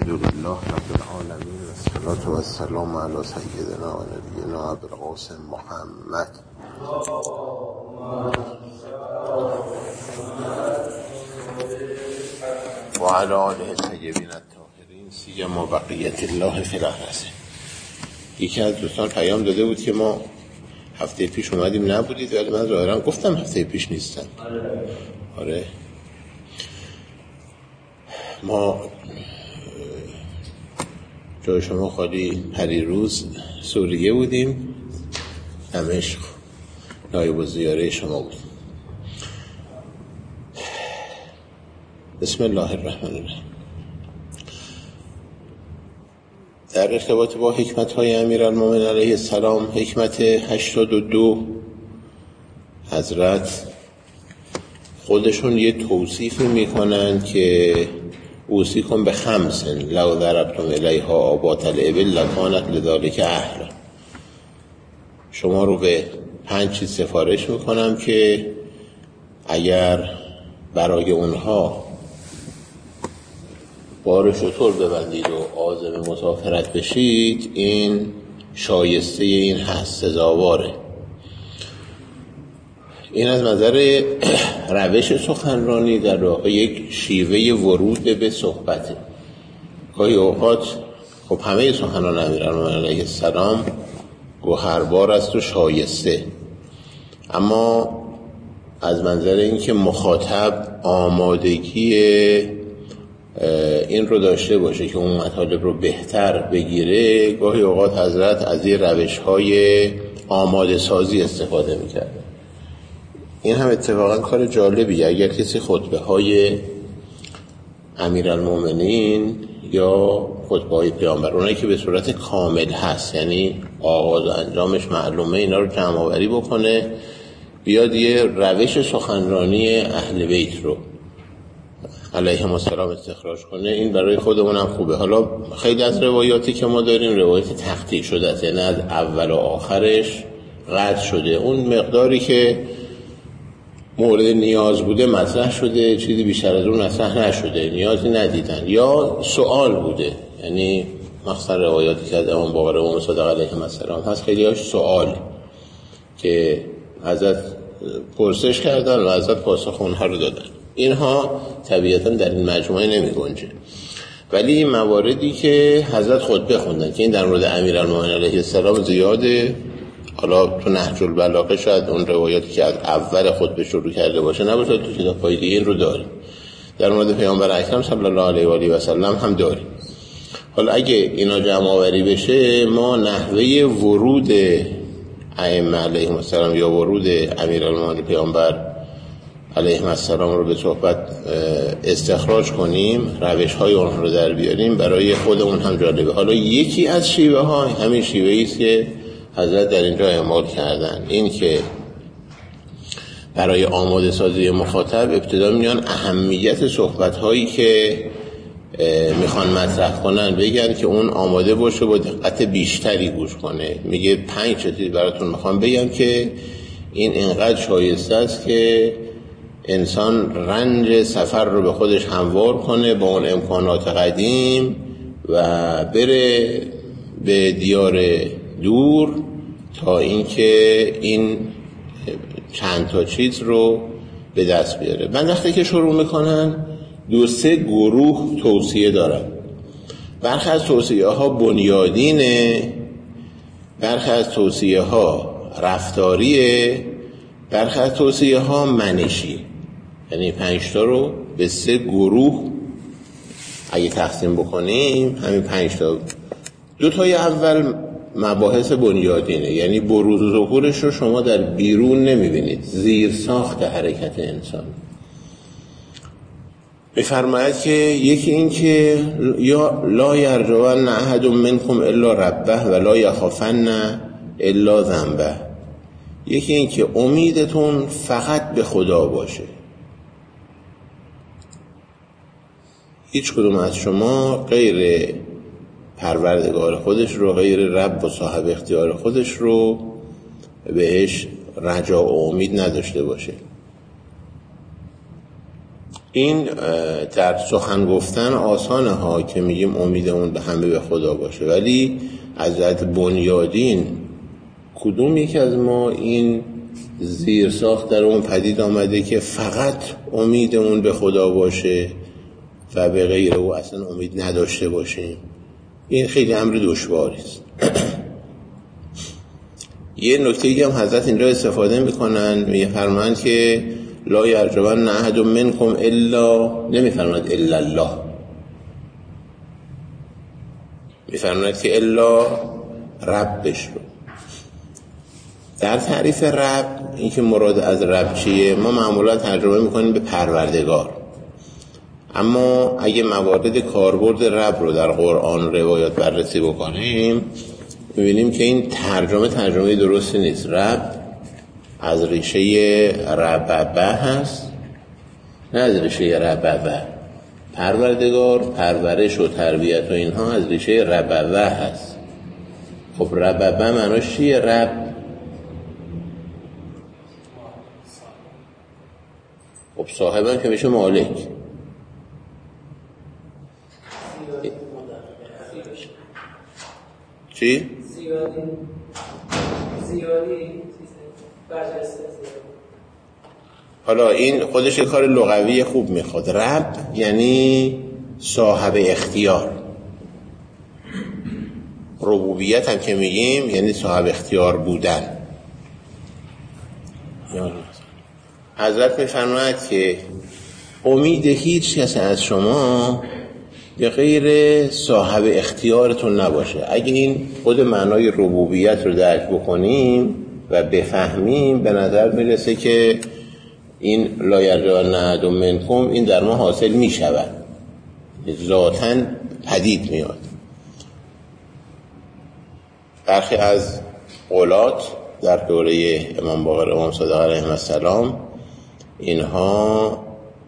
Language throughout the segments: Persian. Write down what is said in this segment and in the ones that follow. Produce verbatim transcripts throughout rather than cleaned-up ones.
الحمدلله رب العالمین و الصلاة و السلام علی سیدنا و نبینا ابوالقاسم محمد و علی آله الطیبین الطاهرین سیما بقیة الله فی الارض. یکی از دوستان پیام داده بود که ما هفته پیش اومدیم نبودید، ولی من ظاهرا گفتم هفته پیش نیستم. آره ما جای شما خالی پریروز سوریه بودیم، دمشق نایب الزیاره شما بود. بسم الله الرحمن الرحیم. در ارتباط با حکمت‌های امیرالمومنین علیه السلام، حکمت هشتاد و دو، حضرت خودشون یه توصیفی میکنن که اوصیکم به خمس لو ضربتم الیها آبات الابل لکانت لذالک اهلا. شما رو به پنج چیز سفارش میکنم که اگر برای اونها بار شتر ببندید و عازم مسافرت بشید، این شایسته این هست، سزاواره. این از نظر روش سخنرانی در واقع یک شیوه ورود به صحبته. گاهی اوقات خب همه سخنان امیرالمومنین علیه السلام گوهربار است و شایسته، اما از منظر اینکه مخاطب آمادگی این رو داشته باشه که اون مطالب رو بهتر بگیره، گاهی اوقات حضرت از این روش‌های آماده سازی استفاده می‌کرد. این هم اتفاقا کار جالبیه. اگر کسی خطبه های امیرالمومنین یا خطبه های پیامبر، اونایی که به صورت کامل هست، یعنی آغاز و انجامش معلومه، اینا رو جمع آوری بکنه، بیاد یه روش سخنرانی اهل بیت رو علیهم السلام استخراج کنه، این برای خودمون هم خوبه. حالا خیلی از روایاتی که ما داریم روایت تقطیع شده است، یعنی از اول و آخرش قطع شده، اون مقداری که مورد نیاز بوده مطرح شده، چیزی بیشتر از اون مطرح نشده، نیازی ندیدن، یا سوال بوده. یعنی مخصوصا روایاتی که از امام باقر و امام صادق علیهم السلام هست، خیلی هاش سوال که حضرت پرسش کردن و حضرت پاسخ اونها رو دادن. اینها طبیعتا در این مجموعه نمی گنجه، ولی این مواردی که حضرت خطبه خوندن که این در مورد امیرالمومنین علیه السلام زیاده. حالا تو نهج البلاغه شاید اون روایاتی که از اول خطبه شروع کرده باشه نباشه، تو کتاب‌های دیگه این رو داریم. در مورد پیامبر اکرم صلی الله علیه و آله و سلم هم داریم. حالا اگه اینا جمع آوری بشه، ما نحوه ورود ائمه علیهم السلام یا ورود امیرالمومنین پیامبر علیهم السلام رو به صحبت استخراج کنیم، روش‌های اونها رو در بیاریم، برای خودمون هم جالبه. حالا یکی از شیوه ها همین شیوه‌ای است که حضرت در اینجا اعمال کردن، این که برای آماده سازی مخاطب ابتدا میان اهمیت صحبت هایی که میخوان مطرح کنن بگن که اون آماده باشه با دقت بیشتری گوش کنه. میگه پنج چیز براتون میخوام بگم که این اینقدر شایسته است که انسان رنج سفر رو به خودش هموار کنه با اون امکانات قدیم و بره به دیار دور تا اینکه این چند تا چیز رو به دست بیاره. من وقتی که شروع میکنن دو سه گروه توصیه دارن. برخی از توصیه ها بنیادینه، برخی از توصیه ها رفتاریه، برخی از توصیه ها منشی. یعنی پنج تا رو به سه گروه اگه تقسیم بکنیم، همین پنج تا، دو تای اول مباحث بنیادینه، یعنی بروز و ظهورش رو شما در بیرون نمیبینید، زیر ساخت حرکت انسان. میفرماید که یکی این که یا لا یرجون احد منکم الا ربه و لا یخافن الا ذنبه. یکی این که امیدتون فقط به خدا باشه، هیچ کدوم از شما غیر پروردگار خودش رو، غیر رب و صاحب اختیار خودش رو بهش رجا و امید نداشته باشه. این در سخن گفتن آسانه ها که میگیم امیدمون به همه به خدا باشه، ولی از جهت بنیادین کدوم یک از ما این زیرساخت در اون پدید آمده که فقط امیدمون به خدا باشه و به غیر او اصلا امید نداشته باشیم؟ این خیلی امر دشواری است. یه نکته دیگه هم حضرت اینجا استفاده میکنن، میفرمایند که لا یرجون احد منکم الا، نمیفرمایند الا الله، میفرمایند که الا ربش رو. در تعریف رب، این که مراد از رب چیه، ما معمولا ترجمه میکنیم به پروردگار، اما اگه موارد کاربرد رب رو در قرآن روایات بررسی بکنیم میبینیم که این ترجمه ترجمه درستی نیست. رب از ریشه رببه هست، نه از ریشه رببه. پروردگار، پرورش و تربیت و اینها از ریشه رببه هست. خب رببه معناش چیه؟ رب. خب صاحبم که میشه مالک. چی؟ زیادی زیادی برجسته. حالا این خودش یک کار لغوی خوب میخواد. رب یعنی صاحب اختیار. ربوبیت هم که میگیم یعنی صاحب اختیار بودن. حضرت میفرماید که امید هیچ کس از شما به غیر صاحب اختیارتون نباشه. اگه این خود معنای ربوبیت رو درک بکنیم و بفهمیم، به نظر میرسه که این لا یرجون احد منکم این در ما حاصل میشود، ذاتاً پدید میاد. برخی از قولات در دوره امام باقر امام صادق علیه السلام، اینها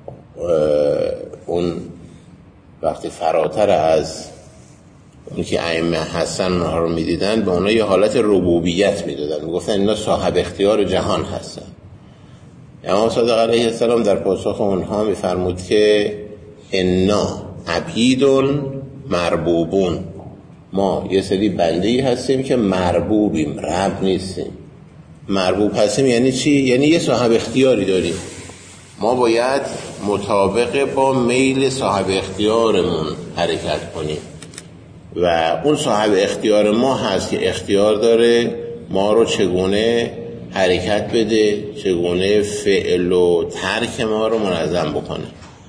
اون وقتی فراتر از اون که ائمه هستن اونها رو میدیدن، به اونها یه حالت ربوبیت میدادن، میگفتن اینا صاحب اختیار جهان هستن. امام صادق علیه السلام در پاسخ اونها میفرمود که انا عبیدون مربوبون، ما یه سری بنده‌ای هستیم که مربوبیم، رب نیستیم. مربوب هستیم یعنی چی؟ یعنی یه صاحب اختیاری داریم، ما باید مطابق با میل صاحب اختیارمون حرکت کنیم و اون صاحب اختیار ما هست که اختیار داره ما رو چگونه حرکت بده، چگونه فعل و ترک ما رو منظم بکنه.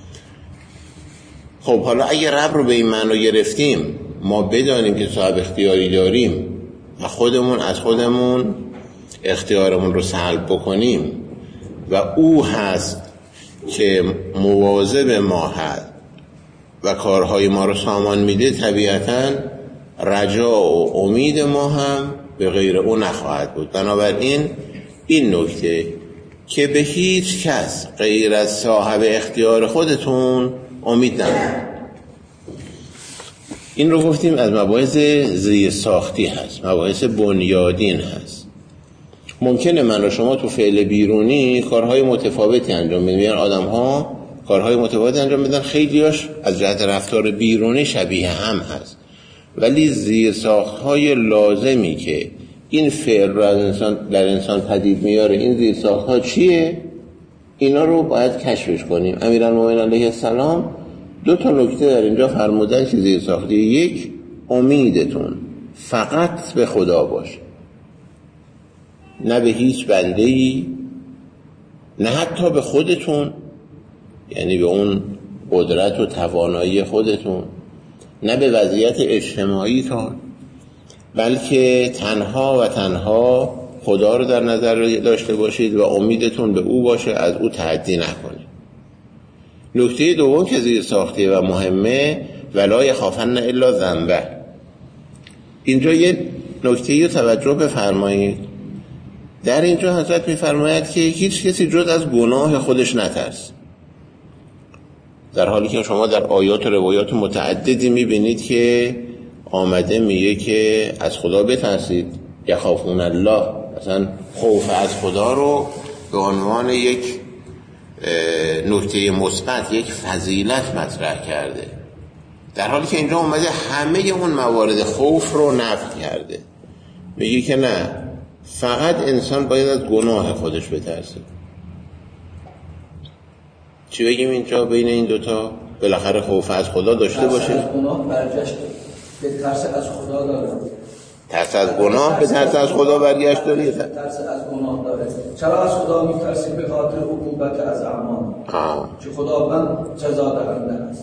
خب حالا اگه رب رو به این معنی گرفتیم، ما بدانیم که صاحب اختیاری داریم و خودمون از خودمون اختیارمون رو سلب بکنیم و او هست که مواظب ما هست و کارهای ما رو سامان میده، طبیعتاً رجا و امید ما هم به غیر او نخواهد بود. بنابراین این نکته که به هیچ کس غیر از صاحب اختیار خودتون امید ندارید. این رو گفتیم از مباحث زیر ساختی هست، مباحث بنیادین هست. ممکنه من و شما تو فعل بیرونی کارهای متفاوتی انجام بدیم، یعنی آدم ها کارهای متفاوتی انجام بدن، خیلیاش از جهت رفتار بیرونی شبیه هم هست، ولی زیر ساختهای لازمی که این فعل رو از انسان در انسان پدید میاره، این زیر ساختها چیه؟ اینا رو باید کشفش کنیم. امیرالمومنین علیه السلام دو تا نکته در اینجا فرمودن که زیر ساختی: یک، امیدتون فقط به خدا باشه، نه به هیچ بنده‌ای، نه حتی به خودتون، یعنی به اون قدرت و توانایی خودتون، نه به وضعیت اجتماعی تان، بلکه تنها و تنها خدا رو در نظر داشته باشید و امیدتون به او باشه، از او تعدی نکنید. نکته دوم که زیر ساختیه و مهمه: ولا یخافن الا ذنبه. اینجا یه نکته رو توجه بفرمایید. در اینجا حضرت میفرماید که هیچ کسی جز از گناه خودش نترس، در حالی که شما در آیات و روایات متعددی میبینید که آمده میگه که از خدا بترسید، یخافون الله. مثلا خوف از خدا رو به عنوان یک نکته مثبت، یک فضیلت مطرح کرده، در حالی که اینجا اومده همه اون موارد خوف رو نفی کرده. میگه که نه، فقط انسان باید از گناه خودش بترسه. چی بگیم اینجا بین این دوتا؟ بالاخره خوف از خدا داشته باشه. ترس از گناه برگشت به ترس از خدا داره. ترس از گناه به ترس از خدا برگشت داره. ترس از گناه داره. چرا از خدا میترسی؟ به خاطر عقوبت از اعمال. که خداوند جزا دهنده است.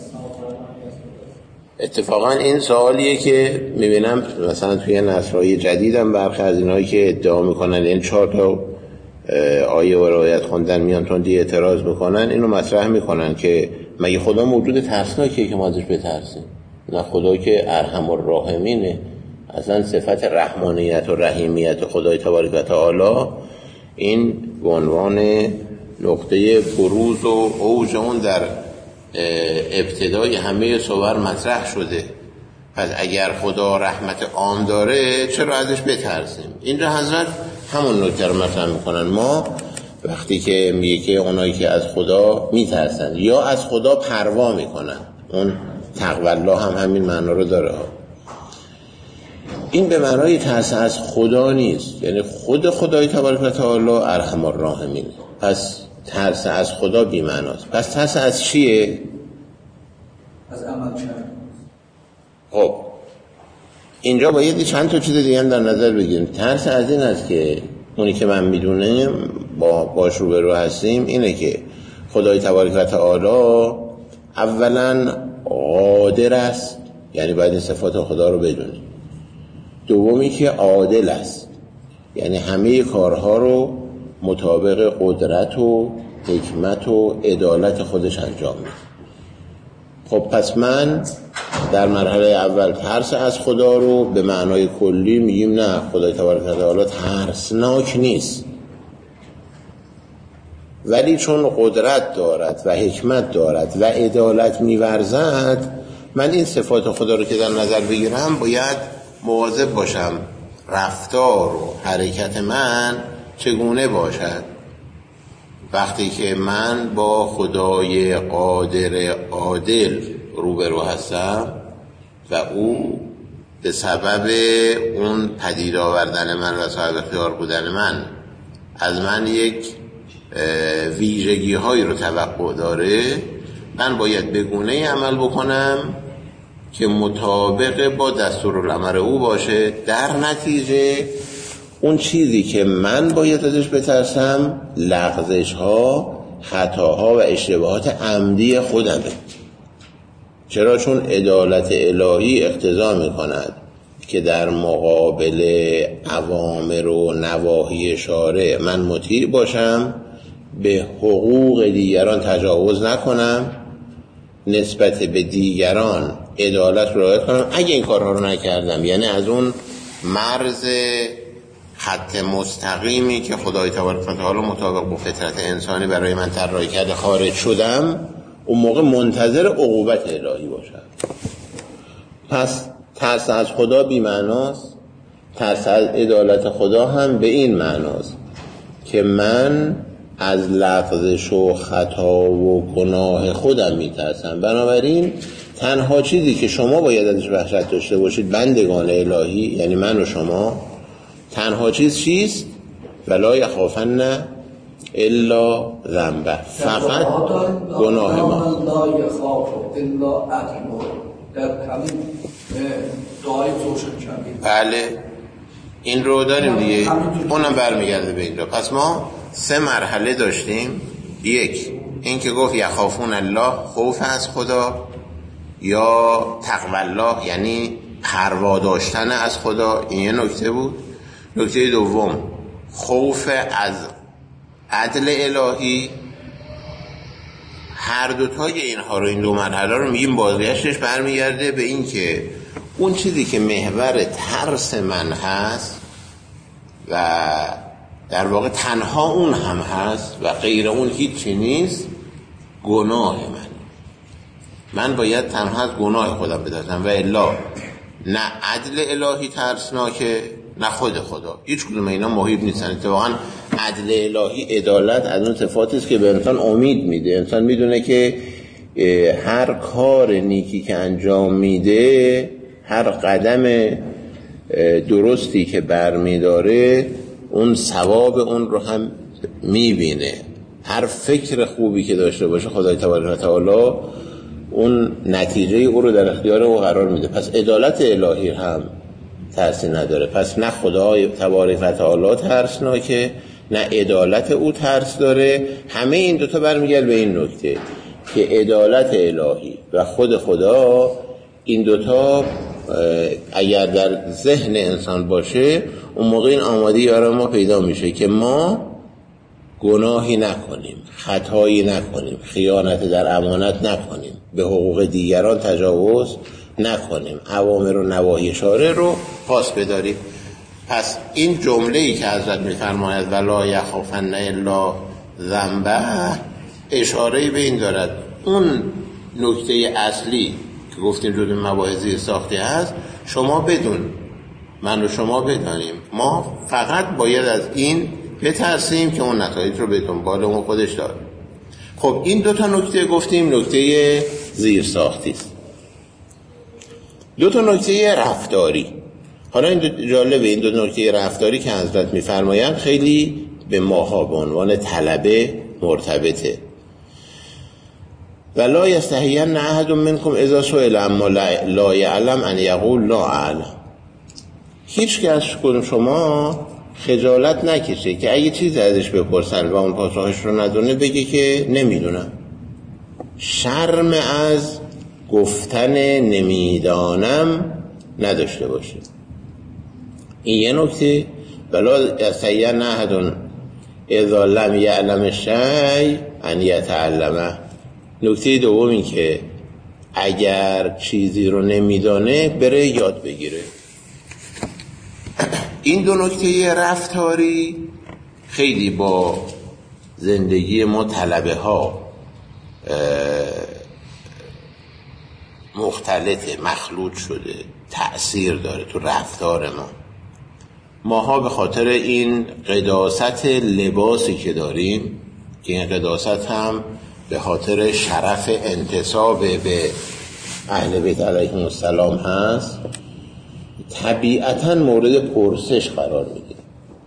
اتفاقا این سوالیه که میبینم مثلا توی نصرهای جدیدم برخی از اینایی که ادعا میکنن این چهار تا آیه و روایت خوندن میان تندی اعتراض میکنن، اینو مطرح میکنن که مگه خدا موجود ترسناکیه که ما ازش بترسیم؟ نه، خدا که ارحم الراحمینه. اصلا صفت رحمانیت و رحیمیت خدای تبارک و تعالی این به عنوان نقطه بروز و اوج اون در ابتدای همه صور مطرح شده. پس اگر خدا رحمت عام داره چرا ازش بترسیم؟ اینجا حضرت همون نکته رو مطرح میکنن. ما وقتی که میگه که اونایی که از خدا میترسن یا از خدا پروا میکنن، اون تقوی الله هم همین معنا رو داره. این به معنای ترس از خدا نیست، یعنی خود خدای تبارک و تعالی ارحم الراحمین. پس ترس از خدا بی معناست. پس ترس از چیه؟ از عمل کرد. خب اینجا باید چند تا چیز دیگه هم در نظر بگیریم. ترس از این است که اونی که من میدونم با باش رو به رو هستیم اینه که خدای تبارک و تعالی اولا قادر است، یعنی باید این صفات خدا رو بدونیم. دومی که عادل است، یعنی همه کارها رو مطابق قدرت و حکمت و عدالت خودش انجام میده. خب پس من در مرحله اول ترس از خدا رو به معنای کلی میگیم نه، خدای تبارک و تعالی ترسناک نیست، ولی چون قدرت دارد و حکمت دارد و عدالت میورزد، من این صفات خدا رو که در نظر بگیرم باید مواظب باشم رفتار و حرکت من چگونه باشد وقتی که من با خدای قادر عادل روبرو هستم و او به سبب اون پدید آوردن من و صاحب اختیار بودن من از من یک ویژگی هایی رو توقع داره. من باید به گونه‌ای عمل بکنم که مطابق با دستورالامر او باشه. در نتیجه اون چیزی که من باید ازش بترسم لغزش ها، خطاها و اشتباهات عمدی خودمه. چرا؟ چون عدالت الهی اقتضا می کند که در مقابل اوامر و نواهی شارع من مطیع باشم، به حقوق دیگران تجاوز نکنم، نسبت به دیگران عدالت رعایت کنم. اگه این کارها رو نکردم، یعنی از اون مرز خط مستقیمی که خدای تبارک و تعالی مطابق با فطرت انسانی برای من طراحی کرده خارج شدم، اون موقع منتظر عقوبت الهی باشم. پس ترس از خدا بی معناست. ترس از عدالت خدا هم به این معناست که من از لغزش و خطا و گناه خودم میترسم. بنابراین تنها چیزی که شما باید ازش وحشت داشته باشید بندگان الهی، یعنی من و شما، تنها چیز چیست؟ ولا یخافن الا ذنبه، فقط گناه ما. لا یخاف الا عدل. در همین دعای روشن کردیم. بله این رو داریم دیگه، اونم برمیگرده به اینجا. پس ما سه مرحله داشتیم. یک، این که گفت یخافون الله، خوف از خدا، یا تقوی الله یعنی پروا داشتن از خدا، این یه نکته بود. نکته دوم خوف از عدل الهی. هر دوتای اینها رو، این دو مرحله رو میگیم بازگشتش برمیگرده به این که اون چیزی که محور ترس من هست و در واقع تنها اون هم هست و غیر اون هیچی نیست، گناه من. من باید تنها از گناه خودم بترسم و الا نه عدل الهی ترسناکه، نه خود خدا. هیچ کدوم اینا محیط نیستن. اتفاقا عدل الهی، عدالت از اون صفاتی است که به انسان امید میده. انسان میدونه که هر کار نیکی که انجام میده، هر قدم درستی که برمیداره، اون ثواب اون رو هم میبینه. هر فکر خوبی که داشته باشه خدای تبارک و تعالی اون نتیجه او رو در اختیار او قرار میده. پس عدالت الهی هم ترسی نداره. پس نه خدای تبارک و تعالی ترسناکه، نه عدالت او ترس داره. همه این دوتا برمیگرد به این نکته که عدالت الهی و خود خدا، این دوتا اگر در ذهن انسان باشه، اون موقع این آمادگی برای ما پیدا میشه که ما گناهی نکنیم، خطایی نکنیم، خیانت در امانت نکنیم، به حقوق دیگران تجاوز نکنیم، اوامر و نواهی شارع رو پاس بداریم. پس این جمله‌ای که حضرت می‌فرماید ولا یخافن الا ذنبه، اشاره‌ای به این دارد اون نکته اصلی که گفتیم جزو مباحثی ساخته هست، شما بدون، من و شما بدانیم، ما فقط باید از این بترسیم که اون نتایج رو به دنبال اون خودش داره. خب این دو تا نکته گفتیم، نکته زیر ساختی است. دو تا نکته رفتاری. حالا این دو جالبه، این دو نکته رفتاری که حضرت می‌فرمایند خیلی به ماها به عنوان طلبه مرتبطه. ولا یستحین احد منکم اذا سئل اما لا یعلم ان یقول لا اعلم. هیچ کس کدوم شما خجالت نکشه که اگه چیزی ازش بپرسن و اون پاسخش رو ندونه بگه که نمیدونم. شرم از گفتن نمیدانم نداشته باشه. این یه نکته. ولا یستحین احد اذا لم یعلم شیء ان یتعلمه. نکته دوم این که اگر چیزی رو نمیدانه بره یاد بگیره. این دو نکته رفتاری خیلی با زندگی ما طلبه ها مختلطه، مخلوط شده، تأثیر داره تو رفتار ما. ماها به خاطر این قداست لباسی که داریم، که این قداست هم به خاطر شرف انتساب به اهل بیت علیهم السلام هست، طبیعتاً مورد پرسش قرار میگیره.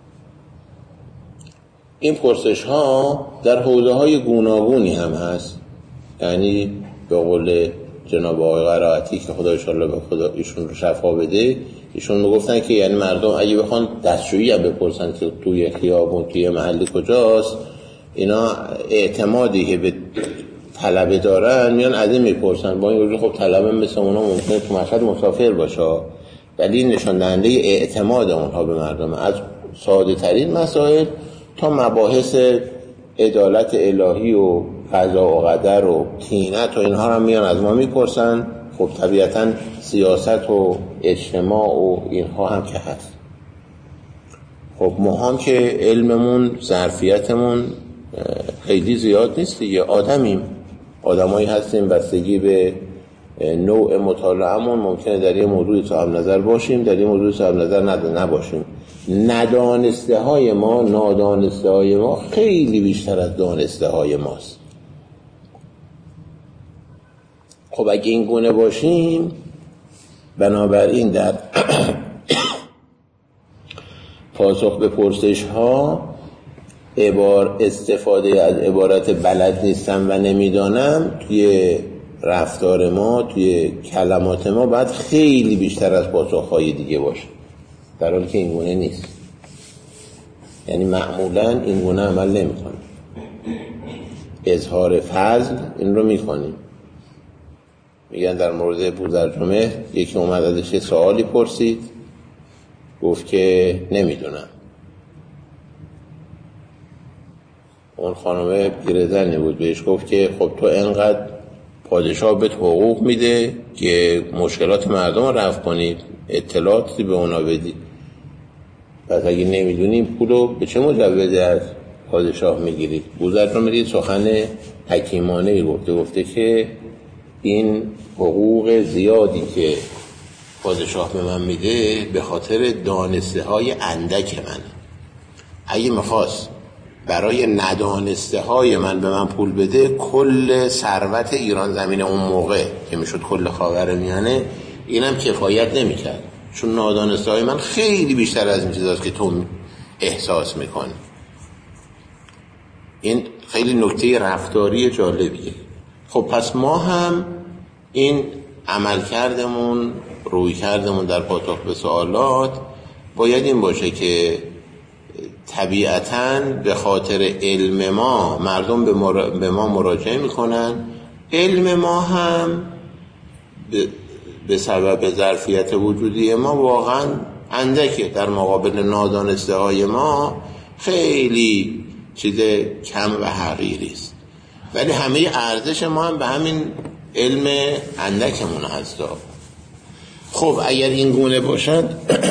این پرسش ها در حوزه های گوناگونی هم هست. یعنی به قول جناب آقای قرائتی که خدا انشاءالله به خدا ایشون رو شفا بده، ایشون میگفتن که یعنی مردم اگه بخوان دستشویی هم بپرسن که توی خیابون توی محلی کجاست، اینا اعتمادی که به طلبه دارن میان از این میپرسن. با این وجود خب طلبه مثل اونا ممکنه تو مشهد مسافر باشه، ولی نشان دهنده اعتماد اونها به مردم، از ساده ترین مسائل تا مباحث عدالت الهی و قضا و قدر و طینت و اینها هم میان از ما میپرسن. خب طبیعتاً سیاست و اجتماع و اینها هم که هست. خب ما هم که علممون، ظرفیتمون خیلی زیاد نیست دیگه، آدمیم، آدمایی هستیم، بستگی به نوع مطالعه‌مون ممکنه در یه موضوعی صاحب نظر باشیم، در یه موضوعی صاحب نظر نباشیم. ندانسته های ما، نادانسته های ما خیلی بیشتر از دانسته های ماست. خب اگه این گونه باشیم، بنابراین در پاسخ به پرسش ها عبار استفاده از عبارت بلد نیستم و نمیدانم توی رفتار ما، توی کلمات ما باید خیلی بیشتر از پاسخهای دیگه باشه، در حالی که این گونه نیست. یعنی معمولا این گونه عمل نمی کنیم. اظهار فضل این رو می کنیم. میگن در مورد بوزرجمه یکی اومد ازش سوالی پرسید، گفت که نمیدونم. اون خانمه پیرزنی بود، بهش گفت که خب تو انقدر پادشاه بهت حقوق میده که مشکلات مردم رو رفع کنی، اطلاعاتی به اونا بدی، پس اگه نمیدونی پولو به چه مجوزی از پادشاه میگیری؟ بوزرجمه دید سخن حکیمانه گفته، گفته که این حقوق زیادی که پادشاه به من میده به خاطر دانسته های اندک من. اگه میخواست برای ندانسته های من به من پول بده، کل ثروت ایران زمین اون موقع که میشد کل خاورمیانه، اینم کفایت نمیکرد، چون نادانسته های من خیلی بیشتر از این چیزاست که تو احساس میکنی. این خیلی نکته رفتاری جالبیه. خب پس ما هم این عمل کردمون، روی کردمون در پاسخ به سوالات باید این باشه که طبیعتاً به خاطر علم ما مردم به, مرا... به ما مراجعه میکنن، علم ما هم به, به سبب ظرفیت وجودی ما واقعاً اندکه در مقابل نادانسته های ما، خیلی چیز کم و حقیری است، ولی همه ارزش ما هم به همین علم اندکمون هستا. خب اگر این گونه باشد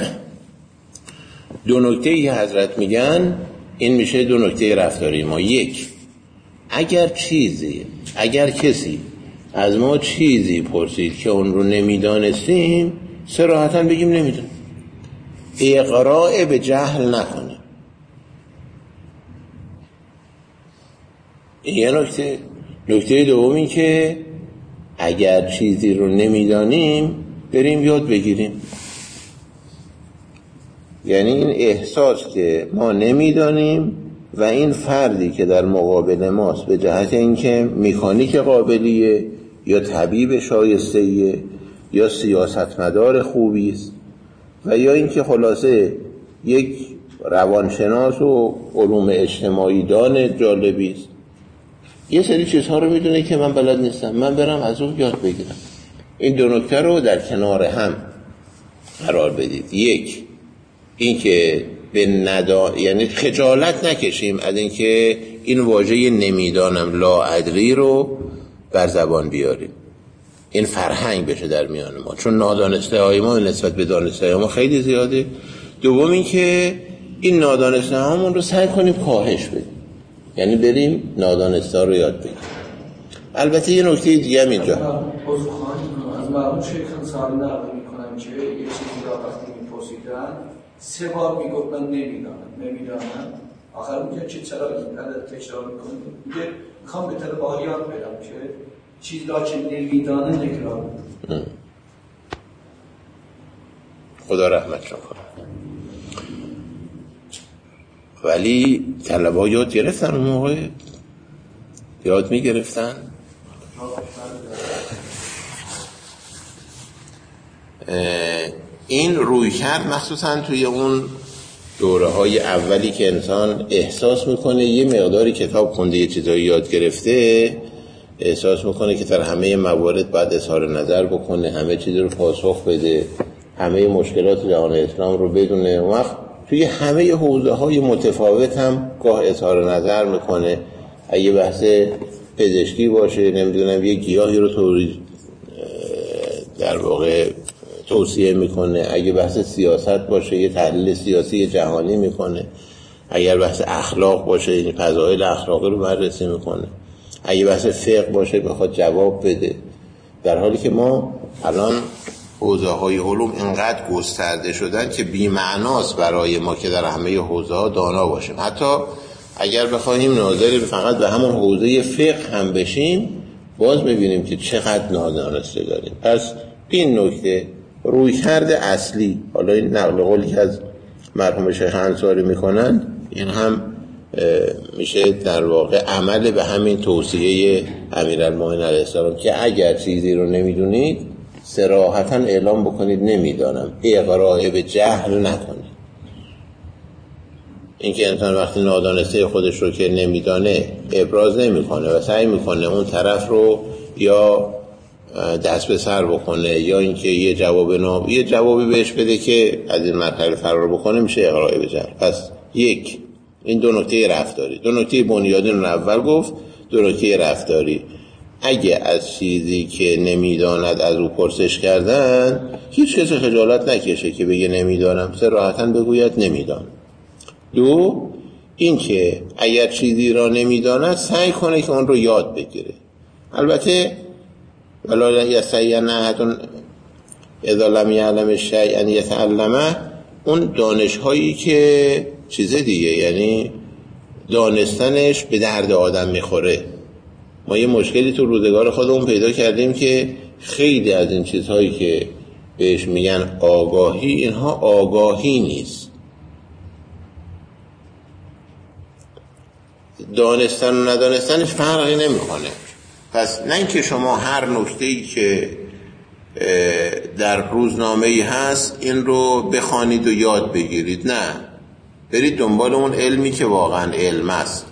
دو نکته ای حضرت میگن، این میشه دو نکته رفتاری ما. یک، اگر چیزی اگر کسی از ما چیزی پرسید که اون رو نمیدانستیم، صراحتاً بگیم نمیدونم، اقراء به جهل نکنیم. یه نکته. نکته دوم این که اگر چیزی رو نمیدانیم بریم یاد بگیریم. یعنی این احساس که ما نمیدانیم و این فردی که در مقابل ماست به جهت اینکه مکانیک قابلیه یا طبیب شایسته‌ایه یا سیاستمدار خوبی است و یا اینکه خلاصه یک روانشناس و علوم اجتماعی دان جالبی است، یه سری چیزها رو میدونه که من بلد نیستم، من برم از اون یاد بگیرم. این دو نکته رو در کنار هم قرار بدید. یک، این که به ندا یعنی خجالت نکشیم از این که این واژه نمیدانم لا ادری رو بر زبان بیاریم، این فرهنگ بشه در میان ما، چون نادانسته های ما نسبت به دانسته های ما خیلی زیاده. دوم این که این نادانسته هامون رو سعی کنیم کاهش بدیم، یعنی بریم نادانسته رو یاد بگیریم. البته یه نکته دیگه هم اینجا از مرحوم شیخ انصاری نقل میکنم که یه چیزی را وقتی میپرسیدن سه بار میگفت من نمیدانم نمیدانم آخر میگه چه چرا این عدد تکرار میکنی؟ میگه میخوام به طرف آیات برم که چیز را که نمیدانه نگران میکنه. خدا رحمت کنه. ولی طلبا یاد گرفتن اون موقع، یاد میگرفتن. این روی کرد مخصوصا توی اون دوره های اولی که انسان احساس میکنه یه مقداری کتاب خونده، یه چیزایی یاد گرفته، احساس میکنه که در همه موارد باید اظهار نظر بکنه، همه چیز رو پاسخ بده، همه مشکلات جهان اسلام رو بدونه. اون وقت توی همه حوزه های متفاوت هم گاه اظهار نظر میکنه. اگه بحث پزشکی باشه، نمیدونم یه گیاهی رو تولید در واقع توصیه میکنه، اگه بحث سیاست باشه یه تحلیل سیاسی جهانی میکنه، اگر بحث اخلاق باشه یعنی فضایل اخلاقی رو بررسی میکنه، اگه بحث فقه باشه بخواد جواب بده. در حالی که ما الان حوزه های علوم اینقدر گسترده شدن که بی معناست برای ما که در همه حوزه ها دانا باشیم. حتی اگر بخوایم ناظر فقط به همون حوزه فقه هم بشیم، باز میبینیم که چقدر نادانسته داریم. پس این نکته رویکرد اصلی، حالا این نقل قولی که از مرحوم شیخ انصاری میکنن، این هم میشه در واقع عمل به همین توصیه امیرالمومنین علیه السلام که اگر چیزی رو نمیدونید صراحتاً اعلام بکنید نمیدانم، اقراء به جهل نکنید. اینکه انسان وقتی نادانسته خودش رو که نمیدانه ابراز نمیکنه و سعی میکنه اون طرف رو یا دست به سر بکنه یا اینکه یه جواب ناب یه جوابی بهش بده که از این مرحله فرار بکنه، میشه اقراء به جهل. پس یک، این دو نکته رفتاری. دو نکته بنیادین رو اول گفت، دو نکته رفتاری. اگه از چیزی که نمیداند از او پرسش کردن، هیچ کسی خجالت نکشه که بگه نمیدانم، صراحتاً بگوید نمیدانم. دو، این که اگر چیزی را نمیداند سعی کنه که اون رو یاد بگیره. البته ولا یستطیع احد اذا لم یعلم شیئا یتعلمه، اون دانش هایی که چیزه دیگه، یعنی دانستنش به درد آدم میخوره. ما یه مشکلی تو روزگار خودمون پیدا کردیم که خیلی از این چیزهایی که بهش میگن آگاهی، اینها آگاهی نیست. دانستن و ندانستنش فرقی نمیکنه. پس نه اینکه شما هر نکته‌ای که در روزنامه‌ای هست این رو بخوانید و یاد بگیرید، نه، برید دنبال اون علمی که واقعا علم است.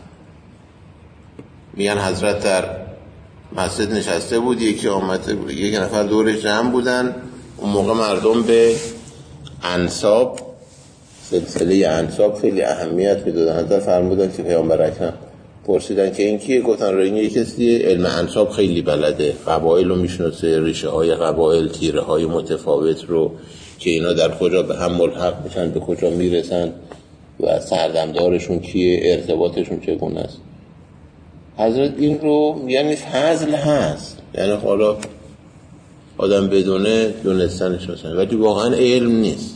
میگن حضرت در مسجد نشسته بود، یکی آمده بود، یک نفر دورش جمع بودن. اون موقع مردم به انساب، سلسله انساب خیلی اهمیت میدادن. حضرت فرمودن که پیامبر اکرم پرسیدن که این کیه؟ گفتن رو این یک کسی علم انساب خیلی بلده، قبایل رو میشناسه، ریشه های قبایل، تیره های متفاوت رو که اینا در کجا به هم ملحق میشن، به کجا میرسن و سردمدارشون کیه، ارتباطشون چگونه است. حضرت این رو یعنی فضل هست، یعنی حالا آدم بدونه دونستنش مثلا، ولی واقعا علم نیست.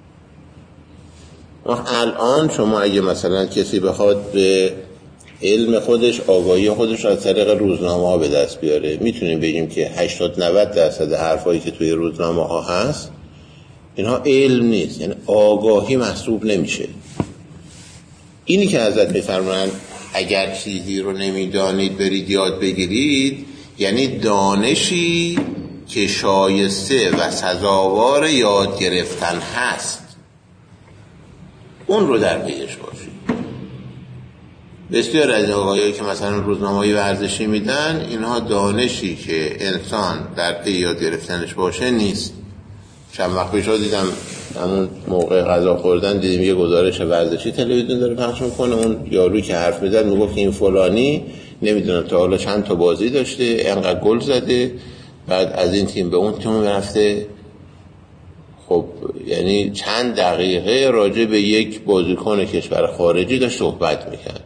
الان شما اگه مثلا کسی بخواد به علم خودش، آگاهی خودش از طریق روزنامه ها به دست بیاره، میتونیم بگیم که هشتاد نود درصد حرفایی که توی روزنامه ها هست اینها علم نیست، یعنی آگاهی محسوب نمیشه. اینی که حضرت میفرمایند اگر چیزی رو نمیدانید برید یاد بگیرید، یعنی دانشی که شایسته و سزاوار یاد گرفتن هست، اون رو در پیش باشید. بسیار از آقایایی که مثلا روزنامه‌های ورزشی میدن، اینها دانشی که انسان در پی یاد گرفتنش باشه نیست. چند وقت پیش دیدم همون موقع غذا خوردن دیدیم یه گزارش ورزشی تلویزیون داره پخش میکنه، اون یارویی که حرف میزد میگفت که این فلانی نمیدونم تا حالا چند تا بازی داشته، انقدر گل زده، بعد از این تیم به اون تیم رفته. خب یعنی چند دقیقه راجع به یک بازیکن کشور خارجی داشت صحبت میکرد.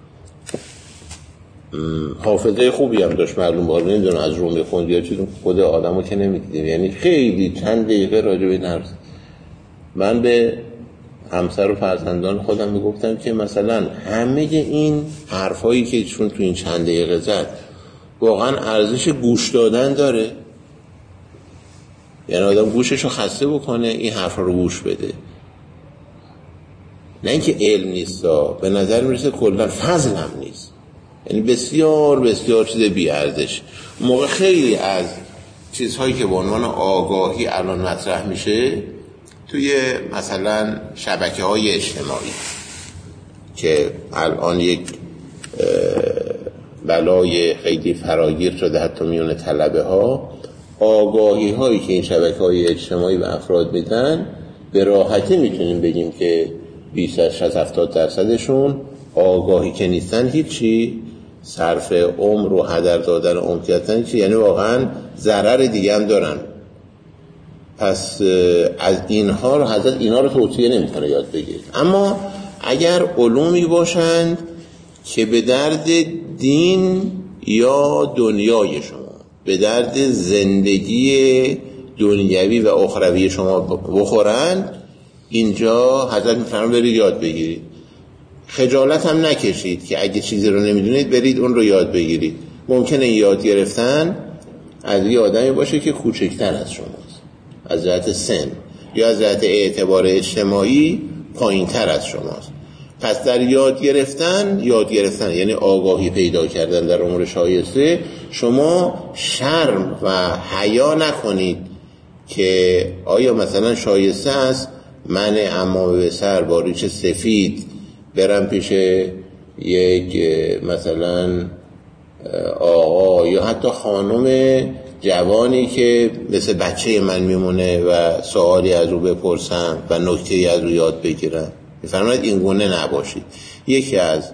حافظه خوبی هم داشت معلوم، باید نمیدونم از روم میخوند یا چیز، خود آدمو که نمیدیدیم، یعنی خیلی چند دقیقه راجع به این حرف. من به همسر و فرزندان خودم میگفتم که مثلا همه این حرفایی که چون تو این چند دقیقه زد واقعا ارزش گوش دادن داره، یعنی آدم گوششو خسته بکنه این حرف رو گوش بده. نه اینکه علم نیست، به نظر میرسه کلا فضل هم نیست، یعنی بسیار بسیار چیز بی ارزش. موقع خیلی از چیزهایی که به عنوان آگاهی الان مطرح میشه توی مثلا شبکه‌های اجتماعی که الان یک بلای خیلی فراگیر شده حتی میون طلبه ها، آگاهی هایی که این شبکه‌های اجتماعی به افراد میدن به راحتی میتونیم بگیم که بیست تا هفتاد درصدشون آگاهی که نیستن هیچی، صرف عمر و هدر دادن عمر کردن چی، یعنی واقعا ضرر دیگه هم دارن. پس از اینها رو حضرت اینا رو توصیه نمیکنه یاد بگیرید. اما اگر علومی باشند که به درد دین یا دنیای شما، به درد زندگی دنیوی و اخروی شما بخورند، اینجا حضرت میفرماید برید یاد بگیرید. خجالت هم نکشید که اگه چیزی رو نمیدونید برید اون رو یاد بگیرید. ممکنه یاد گرفتن از یه آدمی باشه که کوچکتر از شماست، از جهت سن یا از جهت اعتبار اجتماعی پایینتر از شماست. پس در یاد گرفتن، یاد گرفتن یعنی آگاهی پیدا کردن در امور شایسته، شما شرم و حیا نکنید که آیا مثلا شایسته است من عمامه به سر با ریش سفید برم پیش یک مثلا آقا یا حتی خانم جوانی که مثل بچه من میمونه و سوالی از او بپرسم و نکته‌ای از او یاد بگیرم. میفرماید این گونه نباشید. یکی از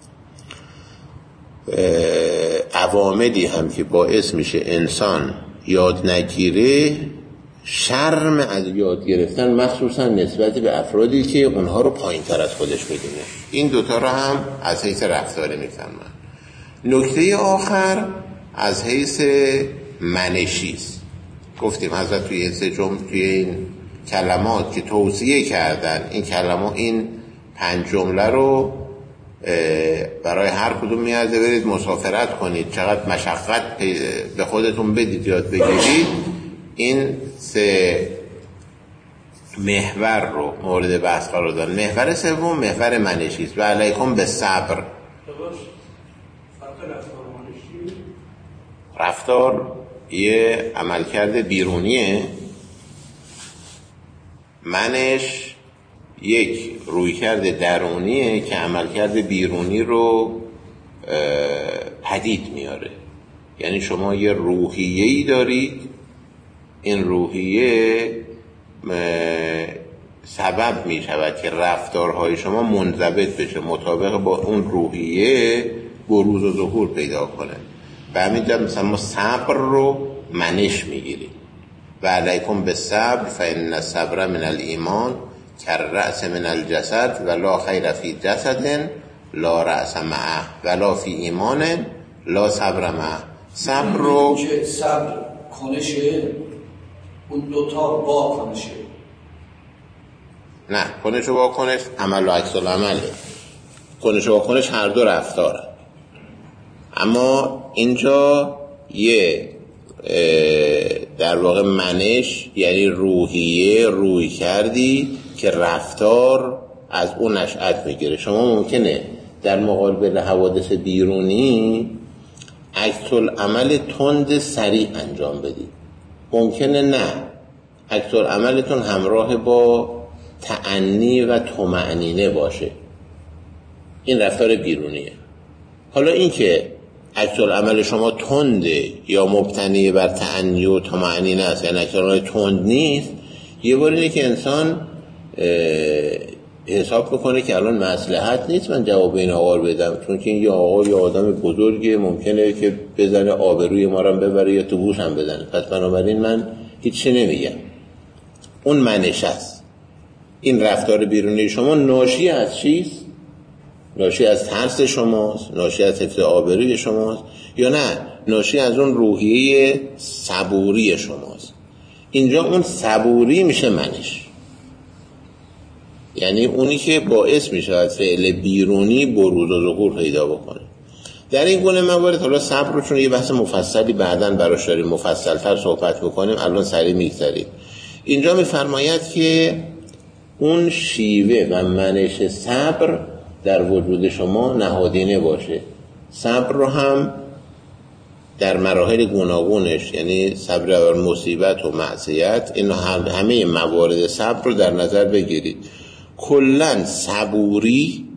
عواملی هم که باعث میشه انسان یاد نگیره شرم از یاد گرفتن، مخصوصا نسبت به افرادی که اونها رو پایین تر از خودش بدونه. این دوتا رو هم از حیث رفتاری میفهمن. نکته آخر از حیث منشی است. گفتیم حضرت توی سه جمله توی این کلمات که توصیه کردن، این کلمات این پنج جمله رو برای هر کدوم میارزه برید مسافرت کنید، چقدر مشقت به خودتون بدید یاد بگیرید. این سه محور رو مورد بحث قرار دادن. محور سوم محور منشی است و علیکم به صبر. رفتار یه عملکرد بیرونیه، منش یک رویکرد درونیه که عملکرد بیرونی رو پدید میاره. یعنی شما یه روحیه‌ای دارید، این روحیه سبب می شود که رفتارهای شما منضبط بشه، مطابق با اون روحیه بروز و ظهور پیدا کنه. به همین جهت مثلا ما صبر رو منش میگیریم و علیکم به صبر فإن الصبر من الایمان کالرأس من الجسد ولا خیر فی جسد لا رأس معه ولا فی ایمان لا صبر معه. صبر رو که صبر کنشه، اون دوتا با کنشه، نه کنش و واکنش عمل و عکس العمله. کنش و واکنش هر دو رفتاره، اما اینجا یه در واقع منش یعنی روحیه روی کردی که رفتار از اون نشأت میگیره. شما ممکنه در مقابل حوادث بیرونی عکس العمل تند سریع انجام بدید، ممکنه نه عکس العملتون همراه با تأنی و طمأنینه باشه. این رفتار بیرونیه. حالا این که عکس العمل شما تنده یا مبتنی بر تأنی و طمأنینه است، یعنی عکس العمل تند نیست، یه بار اینه که انسان حساب بکنه که الان مصلحت نیست من جواب این آقا رو بدم، چون که این یه آقا یا آدم بزرگه، ممکنه که بزنه آبروی ما رو ببره یا تو گوش هم بزنه، پس بنابراین من هیچی نمیگم. اون منش است. این رفتار بیرونی شما ناشی از چیست؟ ناشی از ترس شماست، ناشی از حفظ آبروی شماست، یا نه ناشی از اون روحیه صبوری شماست. اینجا اون صبوری میشه منش، یعنی اونی که باعث میشه از فعل بیرونی بروز و ظهور پیدا بکنه. در این گونه موارد حالا صبر رو چون یه بحث مفصلی بعداً براش داریم مفصل‌تر صحبت بکنیم، الان سریع میگذریم. اینجا میفرماید که اون شیوه و منش صبر در وجود شما نهادینه باشه. صبر رو هم در مراحل گوناگونش، یعنی صبر بر مصیبت و معصیت، این هم همه موارد صبر رو در نظر بگیرید. کلاً صبوری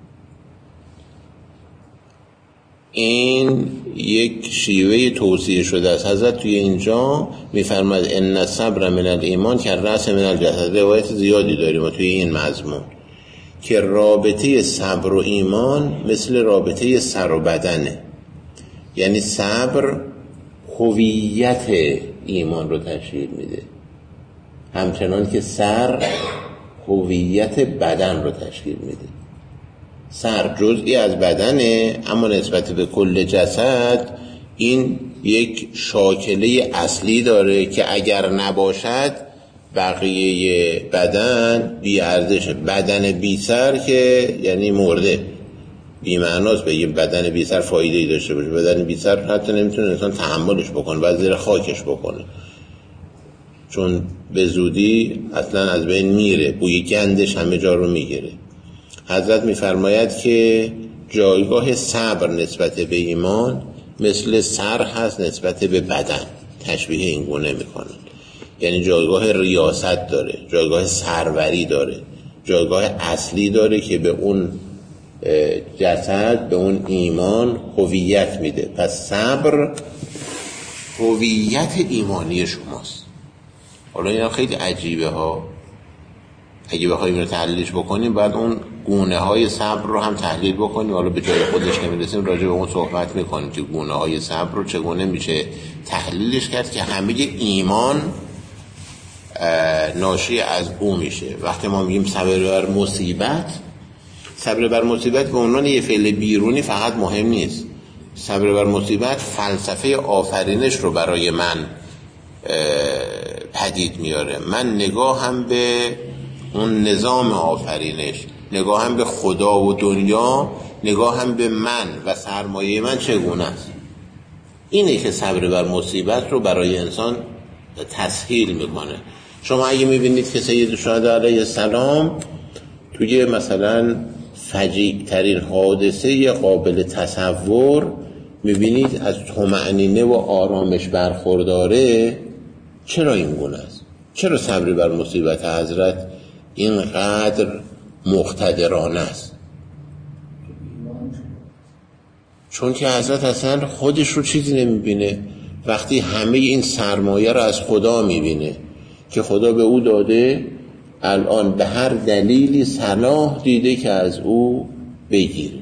این یک شیوه توصیه شده است. حضرت توی اینجا میفرماید ان الصبر من الایمان کالرأس من الجسد. روایت زیادی داریم و توی این مضمون که رابطه صبر و ایمان مثل رابطه سر و بدنه، یعنی صبر هویت ایمان رو تشکیل میده، همچنان که سر هویت بدن رو تشکیل میده. سر جزئی از بدنه، اما نسبت به کل جسد این یک شاکله اصلی داره که اگر نباشد بقیه بدن بی ارزشه. بدن بی سر که یعنی مرده، بی معناست بگیم بدن بی سر فایده‌ای داشته باشه. بدن بی سر حتی نمیتونه انسان تحملش بکنه، باید زیر خاکش بکنه، چون به زودی اصلا از بین میره، بوی گندش همه جا رو میگیره. حضرت میفرماید که جایگاه صبر نسبت به ایمان مثل سر هست نسبت به بدن، تشبیه این گونه میکنن. یعنی جایگاه ریاست داره، جایگاه سروری داره، جایگاه اصلی داره که به اون جسد، به اون ایمان هویت میده. پس صبر هویت ایمانی شماست. حالا اینا خیلی عجیبه ها، اگه بخوایم رو تحلیلش بکنیم باید اون گونه های صبر رو هم تحلیل بکنیم. حالا به جای خودش که میرسیم راجع به اون صحبت میکنیم که گونه های صبر رو چگونه میشه تحلیلش کرد که همه ایمان ناشی از او میشه. وقتی ما میگیم صبر بر مصیبت، صبر بر مصیبت به عنوان یه فعل بیرونی فقط مهم نیست. صبر بر مصیبت فلسفه آفرینش رو برای من پدید میاره. من نگاهم به اون نظام آفرینش، نگاهم به خدا و دنیا، نگاهم به من و سرمایه من چگونه است. اینه که صبر بر مصیبت رو برای انسان تسهیل میکنه. شما اگه میبینید که سید الشهدا علیه السلام توی مثلا فجیع ترین حادثه قابل تصور میبینید از طمأنینه و آرامش برخورداره، چرا این گونه است؟ چرا صبر بر مصیبت حضرت اینقدر مقتدرانه است؟ چون که حضرت اصلا خودش رو چیزی نمیبینه. وقتی همه این سرمایه رو از خدا میبینه که خدا به او داده، الان به هر دلیلی صلاح دیده که از او بگیره،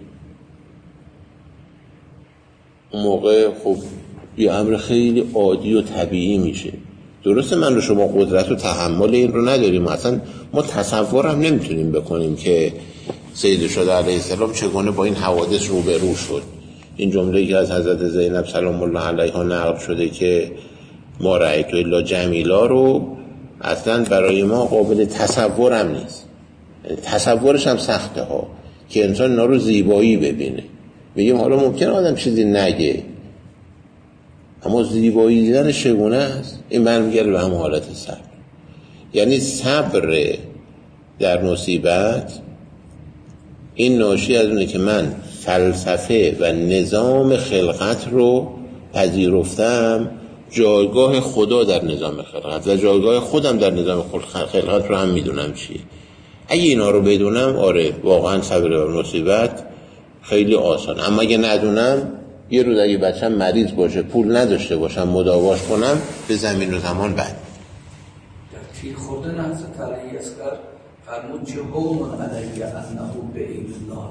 اون موقع خب یه امر خیلی عادی و طبیعی میشه. درسته من و شما قدرت و تحمل این رو نداریم، اصلا ما تصور هم نمیتونیم بکنیم که سید الشهدا علیه السلام چگونه با این حوادث روبرو شد. این جمله که از حضرت زینب سلام الله علیها نقل شده که ما رأیت الا جمیلا رو اصلا برای ما قابل تصور هم نیست. تصورش هم سخته ها که انسان اینا رو زیبایی ببینه. میگیم حالا ممکنه آدم چیزی نگه، اما زیبایی دیدن چگونه است؟ این برمیگرده به هم حالت صبر. یعنی صبر در مصیبت این ناشی از اونه که من فلسفه و نظام خلقت رو پذیرفتم، جایگاه خدا در نظام خلقت و جایگاه خودم در نظام خلقت رو هم میدونم چیه. اگه اینا رو بدونم، آره واقعا صبر بر مصیبت خیلی آسان. اما اگه ندونم، یه روز اگه بچم مریض باشه، پول نداشته باشم مداواش کنم، به زمین و زمان بد. در تیر خوردن حضرت علی اصغر فرمود چه هون علیه انه به ایلنا.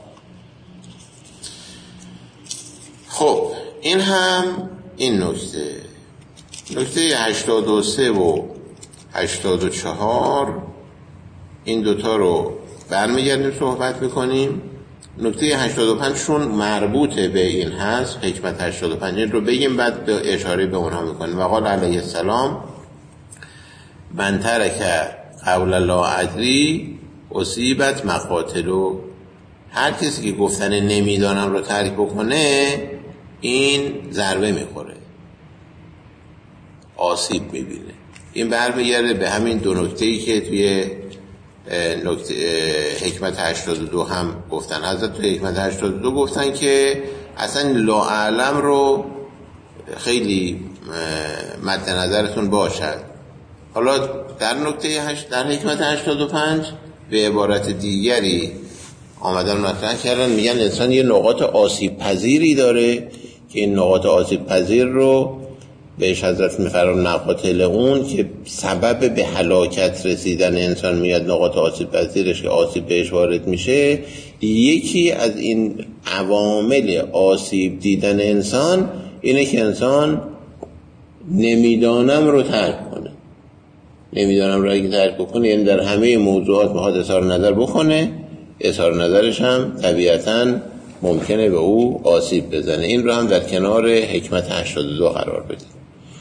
خب این هم این نکته نکته هشتاد و سه و هشتاد و چهار، این دوتا رو برمیگردیم صحبت میکنیم. نکته هشتاد و پنج چون مربوطه به این هست، حکمت هشتاد و پنج رو بگیم بعد به اشاره به اونها میکنیم. و قال علیه السلام من ترک قول لا ادری اصیبت مقاتلو. هر کسی که گفتن نمیدانم رو ترک بکنه، این ضربه میخوره، آسیب میبینه. این برمیگرده به همین دو نکته‌ای که توی نکته حکمت هشتاد و دو هم گفتن. حضرت توی حکمت هشتاد و دو گفتن که اصلا لا اعلم رو خیلی مد نظرتون باشد. حالا در نکته هشت در حکمت هشتاد و پنج به عبارت دیگری آمدن مطرح کردن، میگن انسان یه نقاط آسیب پذیری داره که این نقاط آسیب پذیر رو بهش حضرت میفرمان نقاطل اون که سبب به هلاکت رسیدن انسان میاد. نقاط آسیب پذیرش که آسیب بهش وارد میشه، یکی از این عوامل آسیب دیدن انسان اینه که انسان نمیدانم رو ترک کنه. نمیدانم رو اگه ترک بکنه، یعنی در همه موضوعات بخواد اظهار نظر بکنه، اظهار نظرش هم طبیعتاً ممکنه به او آسیب بزنه. این رو هم در کنار حکمت هشتاد و دو قرار بدید.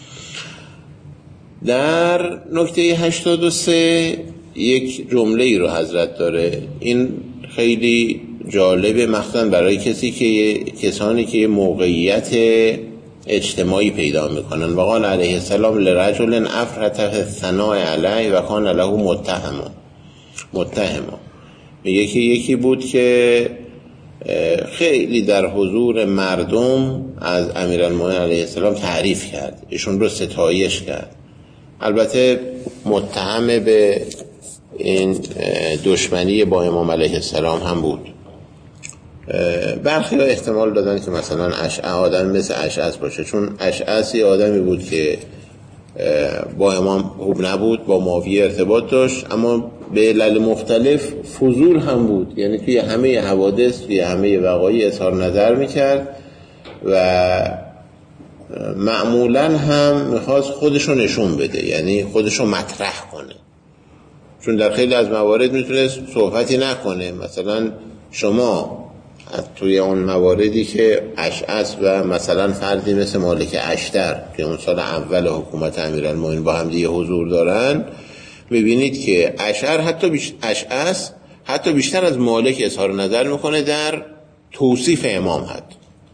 در نکته هشتاد و سه یک جمله ای رو حضرت داره، این خیلی جالبه، مخصوصا برای کسی که کسانی که موقعیت اجتماعی پیدا میکنن. و قال علیه السلام لرجل افرط الثناء علیه و کان له متهم متهم میگه که یکی بود که خیلی در حضور مردم از امیرالمومنین علیه السلام تعریف کرد، ایشون رو ستایش کرد. البته متهم به این دشمنی با امام علیه السلام هم بود. برخی ها احتمال دادن که مثلا اشعث آدم مثل اشعث باشه، چون اشعث یه آدمی بود که با امام خوب نبود، با معاویه ارتباط داشت، اما به علل مختلف فضول هم بود، یعنی توی همه حوادث توی همه وقایع اظهار نظر میکرد و معمولا هم میخواست خودشو نشون بده، یعنی خودشو مطرح کنه، چون در خیلی از موارد میتونست صحبتی نکنه. مثلا شما توی اون مواردی که اشعث و مثلا فردی مثل مالک اشتر که اون سال اول حکومت امیرالمومنین با هم دیگه حضور دارن، ببینید که اشعر حتی بیش... اشعث حتی بیشتر از مالک اظهار نظر میکنه در توصیف امام حد،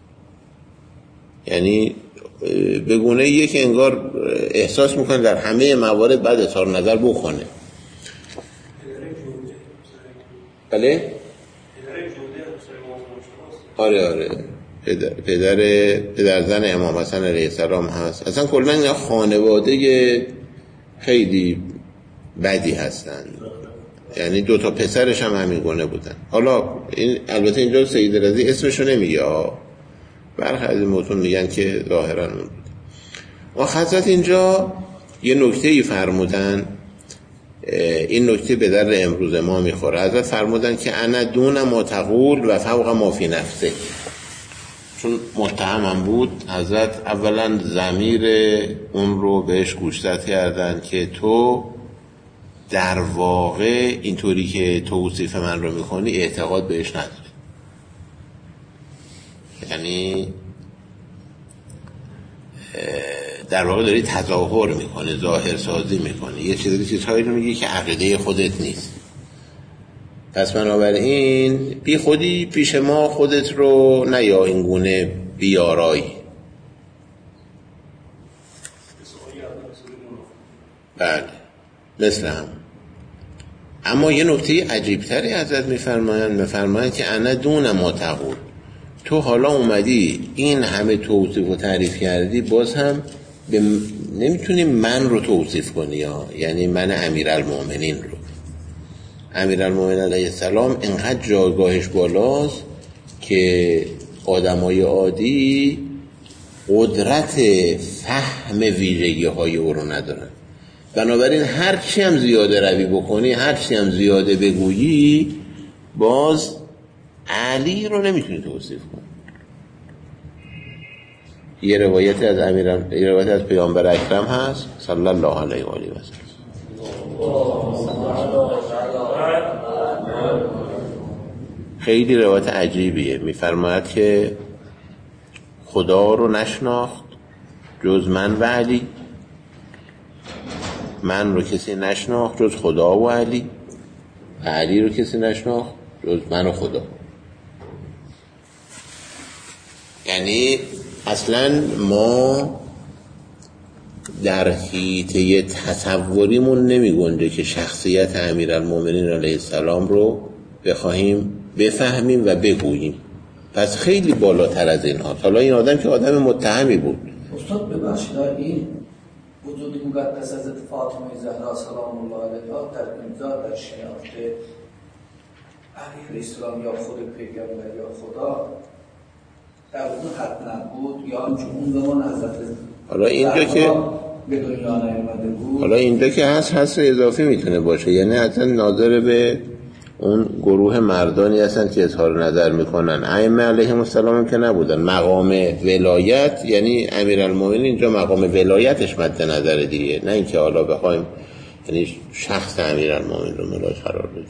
یعنی به گونه یک انگار احساس میکنه در همه موارد بعد اظهار نظر بکنه. بله؟ آره آره پدر پدر پدر زن امام حسن علیه السلام هست. اصلا کلا اینا خانواده خیلی بدی هستن، یعنی دو تا پسرش هم همین گونه بودن. حالا این البته اینجا سید رضی اسمشو نمیگه، برخی از این متون میگن که ظاهرا اون بود. و حضرت اینجا یه نکته‌ای فرمودن، این نکته به در امروز ما میخوره. حضرت فرمودن که انا دون ما تقول و فوق ما فی نفسه، چون متهمم بود. حضرت اولا ضمیر اون رو بهش گوشزد کردن که تو در واقع اینطوری که توصیف من رو میکنی اعتقاد بهش نداری، یعنی در واقع داری تظاهر میکنه، ظاهر سازی میکنه، یه چیزی چیزهایی رو میگی که عقیده خودت نیست. پس بنابراین بی خودی پیش ما خودت رو نیا این گونه بیارایی. بله مثل هم. اما یه نکته عجیبتری حضرت میفرمایند میفرمایند که انا دون ما تقول، تو حالا اومدی این همه توصیف و تعریف کردی، باز هم به نمیتونی من رو توصیف کنی ها. یعنی من امیرالمومنین رو، امیرالمومنین علیه السلام اینقدر جایگاهش بالاست که آدمای عادی قدرت فهم ویژگی های او رو ندارن. بنابراین هر چی هم زیاده روی بکنی، هر چی هم زیاده بگویی، باز علی رو نمیتونی توصیف کنی. یه روایت از امیران، یه روایت از پیامبر اکرم هست صلی الله علیه و آله و سلم. خیلی روایت عجیبیه. میفرماید که خدا رو نشناخت جز من و علی، من رو کسی نشناخت جز خدا و علی، و علی رو کسی نشناخت جز من و خدا. یعنی اصلا ما در حیطه تصوریمون نمی گنجه که شخصیت امیرالمومنین علیه السلام رو بخواهیم بفهمیم و بگوییم. پس خیلی بالاتر از این ها. حالا این آدم که آدم متهمی بود. استاد ببخشید، این وجود مقدس حضرت فاطمه زهرا سلام الله علیها در امضا در شناخت علی علیه السلام یا خود پیغمبر یا خدا در اون حتما بود، یا اون زمان حضرت حالا اینجا که به دنیا نیامده بود. حالا اینجا که هست هست اضافی میتونه باشه، یعنی اصلا ناظر به اون گروه مردانی هستن که اظهار نظر میکنن. ائمه علیهم السلام که نبودن. مقام ولایت، یعنی امیرالمومنین اینجا مقام ولایتش مد نظر دیگه، نه اینکه حالا بخوایم یعنی شخص امیرالمومنین رو ملاک قرار بدیم.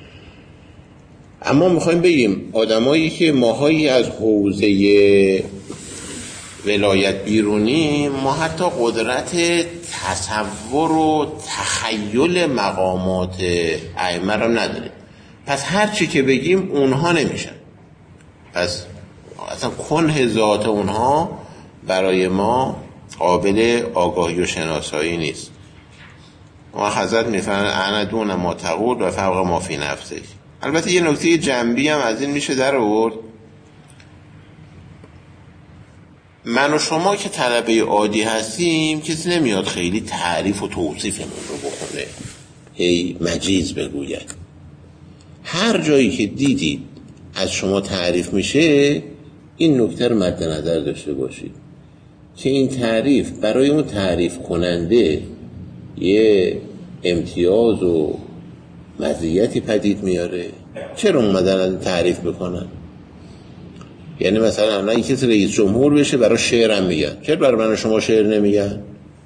اما میخوایم بگیم آدمایی که ماهایی از حوزه ولایت بیرونی، ما حتی قدرت تصور و تخیل مقامات ائمه رو نداریم. پس هر چی که بگیم اونها نمیشن. پس اصلا کنه ذات اونها برای ما قابل آگاهی و شناسایی نیست. ما حضرت میفرمایند انا دون ما تقول و فوق ما فی نفسه. البته یه نکته جنبی هم از این میشه در آورد. من و شما که طلبه عادی هستیم، کسی نمیاد خیلی تعریف و توصیفمون رو بکنه، هی مجیز بگوید. هر جایی که دیدید از شما تعریف میشه، این نکته رو مد نظر داشته باشید که این تعریف برای اون تعریف کننده یه امتیاز و مزیتی پدید میاره. چرا اومدن از تعریف بکنن؟ یعنی مثلا الان این کسی رئیس جمهور بشه برای شعرم میگن، چرا برای من و شما شعر نمیگن؟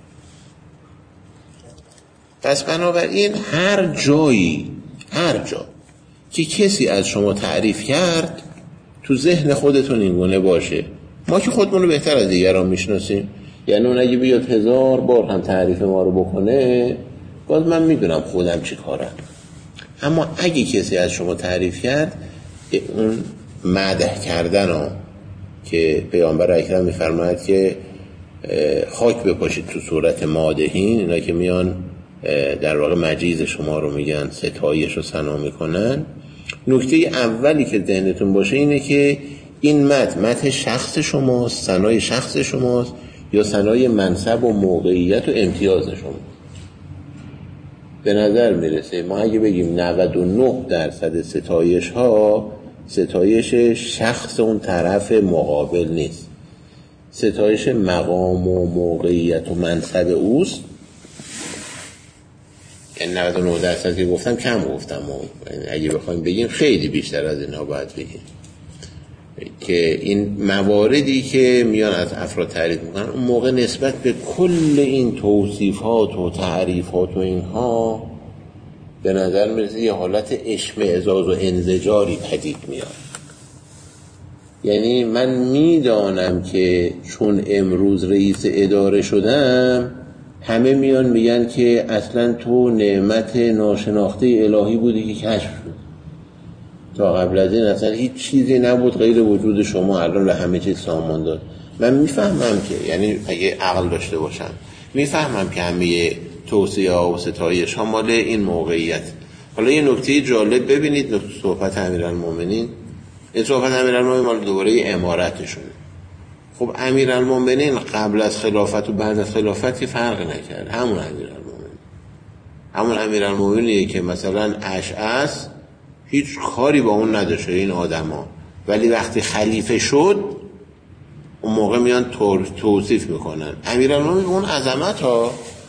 پس بنابراین هر جایی، هر جا که کسی از شما تعریف کرد، تو ذهن خودتون این گونه باشه. ما که خودمون رو بهتر از دیگران میشناسیم، یعنی اون اگه بیاد هزار بار هم تعریف ما رو بکنه باز من میدونم خودم چی کارم. اما اگه کسی از شما تعریف کرد، اون مدح کردن ها که پیامبر اکرم میفرماید که خاک بپاشید تو صورت مادحین، اینا که میان در واقع مجیز شما رو میگن، ستایش رو ثنا میکنن. نکته اولی که ذهنتون باشه اینه که این مدح مدح شخص شماست، ثنای شخص شماست یا ثنای منصب و موقعیت و امتیاز شما. به نظر میرسه ما اگه بگیم نود و نه درصد ستایش ها ستایش شخص اون طرف مقابل نیست، ستایش مقام و موقعیت و منصب اوست. یعنی نود و نه درصد که گفتم کم گفتم، اگه بخوایم بگیم خیلی بیشتر از اینها باید بگیم که این مواردی که میان از افراد تعریف میکنن اون موقع نسبت به کل این توصیفات و تعریفات و اینها به نظر میرسه یه حالت اشمئزاز و انزجاری پدید میاد. یعنی من میدانم که چون امروز رئیس اداره شدم همه میان میگن که اصلا تو نعمت ناشناخته الهی بودی که کشف شد، تا قبل از این اصلا هیچ چیزی نبود غیر وجود شما الان به همه چیز سامان داد. من میفهمم که، یعنی اگه عقل داشته باشم میفهمم که همه توصیه ها و ستایش ها مال این موقعیت. حالا یه نکته جالب ببینید، نکته صحبت امیرالمومنین، این صحبت امیرالمومنین مال دوباره امارتشونه. خب امیرالمومنین قبل از خلافت و بعد از خلافت که فرق نکرد، همون امیرالمومنین همون امیرالمومنینیه که مثلا اشعث هیچ کاری با اون نداشته این آدما، ولی وقتی خلیفه شد اون موقع میان توصیف میکنن امیرالمومنین اون عظمت ها.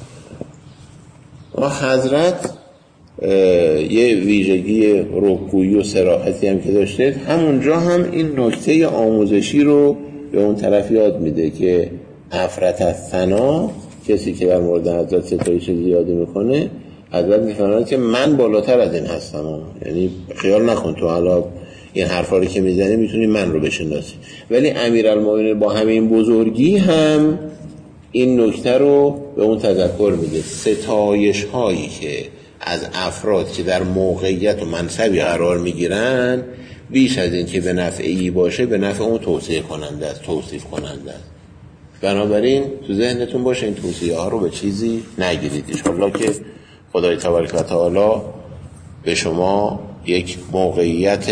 و حضرت یه ویژگی رکوعی و صراحتی هم که داشته، همونجا هم این نکته آموزشی رو به اون طرف یاد میده که افرط از ثنا، کسی که در مورد حضرت ستایش زیادی میکنه، حضرت میفرماید که من بالاتر از این هستم. یعنی خیال نکن تو حالا این حرفا رو که میزنی میتونی من رو بشناسی، ولی امیرالمومنین با همین بزرگی هم این نکته رو به اون تذکر میده. ستایش هایی که از افراد که در موقعیت و منصبی قرار میگیرن بیش از این که به نفعی باشه به نفع اون توصیه کننده است، توصیف کننده است. بنابراین تو ذهنتون باشه این توصیه ها رو به چیزی نگیرید. انشالله که خدای تبارک و تعالی به شما یک موقعیت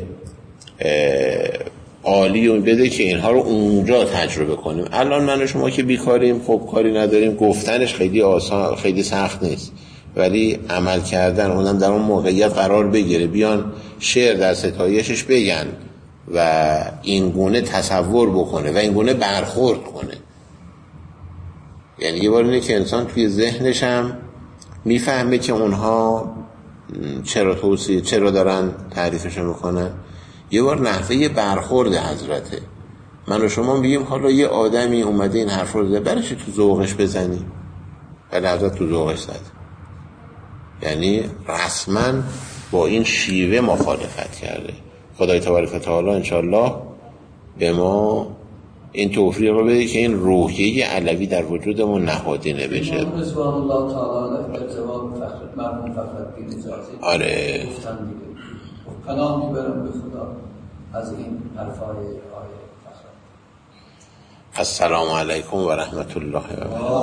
عالی اون بده که اینها رو اونجا تجربه کنیم. الان من و شما که بیکاریم، خب کاری نداریم، گفتنش خیلی آسان، خیلی سخت نیست، ولی عمل کردن اونم در اون موقعیت قرار بگیره، بیان شعر در ستایشش بگن و این گونه تصور بکنه و این گونه برخورد کنه. یعنی یه بار اینه که انسان توی ذهنش هم میفهمه که اونها چرا توصیه چرا دارن تعریفش میکنن. یه بار نحوه برخورد حضرته، من و شما بگیم حالا یه آدمی اومده این حرف رو زده، برای چی تو ذوقش بزنی؟ ولی حضرت تو ذوقش زد، یعنی رسما با این شیوه مخالفت کرده. خدای تبارک و تعالی انشالله به ما این توفیق رو بده که این روحیه علوی در وجودمون نهادینه بشه. رضوان الله تعالی در جواب فخر مرحوم فخرالدین اجازی آره گفتن دیگه پناه میبرم به خدا از این حرفای آیه فخر. السلام علیکم و رحمت الله و برکاته.